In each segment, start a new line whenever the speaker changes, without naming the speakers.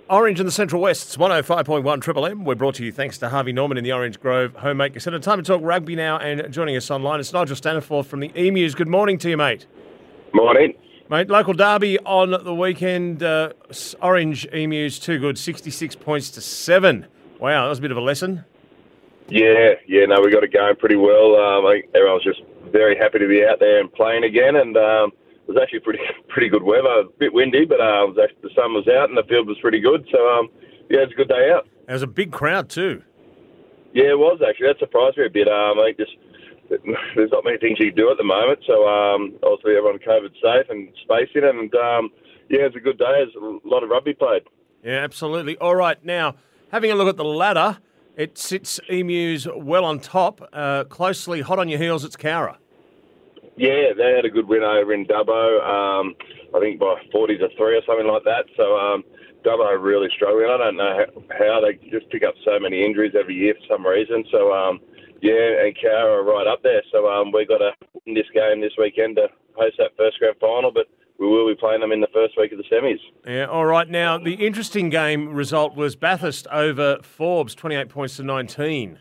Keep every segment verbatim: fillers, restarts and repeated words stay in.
Orange in the Central West, it's one oh five point one Triple M. We're brought to you thanks to Harvey Norman in the Orange Grove Homemaker Centre. Time to talk rugby now, and joining us online is Nigel Staniforth from the Emus. Good morning to you, mate.
Morning.
Mate, local derby on the weekend. Uh, Orange Emus, too good, sixty-six points to seven. Wow, that was a bit of a lesson.
Yeah, yeah, no, we got it going pretty well. Um, I think everyone was just very happy to be out there and playing again, and um, it was actually pretty pretty good weather. A bit windy, but uh, it was actually, the sun was out and the field was pretty good. So, um, yeah, it's a good day out.
It was a big crowd too.
Yeah, it was actually. That surprised me a bit. Um, I think just there's not many things you can do at the moment. So, um, obviously everyone COVID safe and spacing, and um, yeah, it's a good day. There's a lot of rugby played.
Yeah, absolutely. All right, now having a look at the ladder. It sits Emus well on top. Uh, closely hot on your heels, it's Cowra.
Yeah, they had a good win over in Dubbo, um, I think by forty to three or something like that. So um, Dubbo are really struggling. I don't know how they just pick up so many injuries every year for some reason. So, um, yeah, and Cowra are right up there. So um, we've got to win this game this weekend to host that first grand final, but we will be playing them in the first week of the semis.
Yeah, all right. Now, the interesting game result was Bathurst over Forbes, twenty-eight points to nineteen.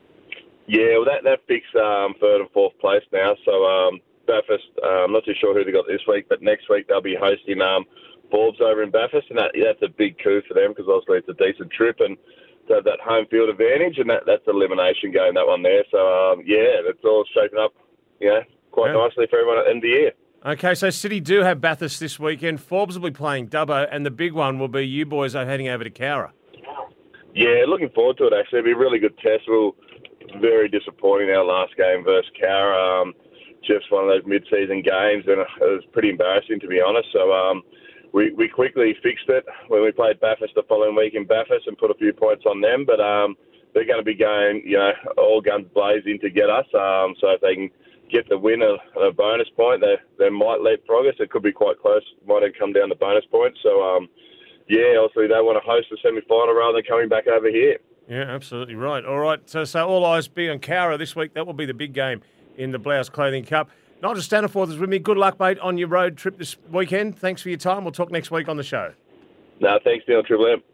Yeah, well, that, that fixed um, third and fourth place now. So um, Bathurst, uh, I'm not too sure who they got this week, but next week they'll be hosting um, Forbes over in Bathurst, and that, that's a big coup for them because obviously it's a decent trip and to have that home field advantage, and that, that's an elimination game, that one there. So, um, yeah, it's all shaping up, you know, quite yeah. nicely for everyone at the end of the year.
Okay, so City do have Bathurst this weekend. Forbes will be playing Dubbo, and the big one will be you boys are heading over to Cowra.
Yeah, looking forward to it, actually. It'll be a really good test. We were very disappointing our last game versus Cowra. Um, just one of those mid-season games, and it was pretty embarrassing, to be honest. So um, we, we quickly fixed it when we played Bathurst the following week in Bathurst and put a few points on them. But um, they're going to be going, you know, all guns blazing to get us. Um, so if they can get the win and a bonus point, they they might leapfrog us. It could be quite close. Might even come down to bonus points. So, um, yeah, obviously they want to host the semi-final rather than coming back over here.
Yeah, absolutely right. All right, so, so all eyes be on Cowra this week. That will be the big game in the Blouse Clothing Cup. Nigel Staniforth is with me. Good luck, mate, on your road trip this weekend. Thanks for your time. We'll talk next week on the show.
No, thanks, Neil. Triple M.